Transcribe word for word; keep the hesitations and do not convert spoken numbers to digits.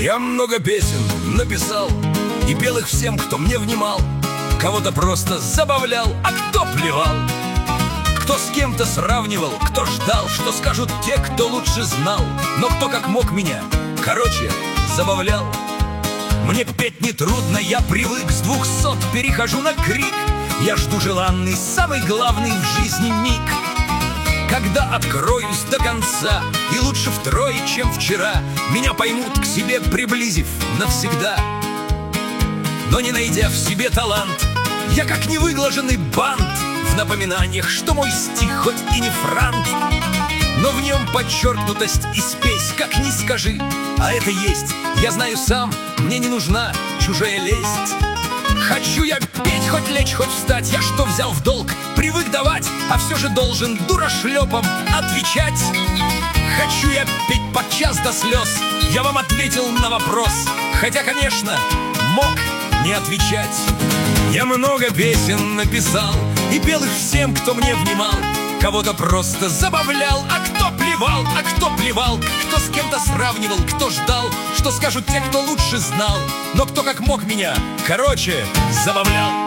Я много песен написал и пел их всем, кто мне внимал. Кого-то просто забавлял, а кто плевал. Кто с кем-то сравнивал, кто ждал, что скажут те, кто лучше знал. Но кто как мог меня, короче, забавлял. Мне петь нетрудно, я привык, с двухсот перехожу на крик. Я жду желанный, самый главный в жизни миг, когда откроюсь до конца, и лучше втрое, чем вчера, меня поймут, к себе приблизив навсегда. Но не найдя в себе талант, я как невыглаженный бант в напоминаниях, что мой стих хоть и не франт, но в нем подчеркнутость и спесь, как ни скажи, а это есть. Я знаю сам, мне не нужна чужая лесть. Хочу я петь, хоть лечь, хоть встать. Я что взял в долг? Привык давать, а все же должен дурашлепом отвечать. Хочу я петь подчас до слез. Я вам ответил на вопрос, хотя, конечно, мог не отвечать. Я много песен написал и пел их всем, кто мне внимал. Кого-то просто забавлял, а кто плевал, а кто плевал. Кто с кем-то сравнивал, кто ждал, что скажут те, кто лучше знал. Но кто как мог меня, короче, забавлял.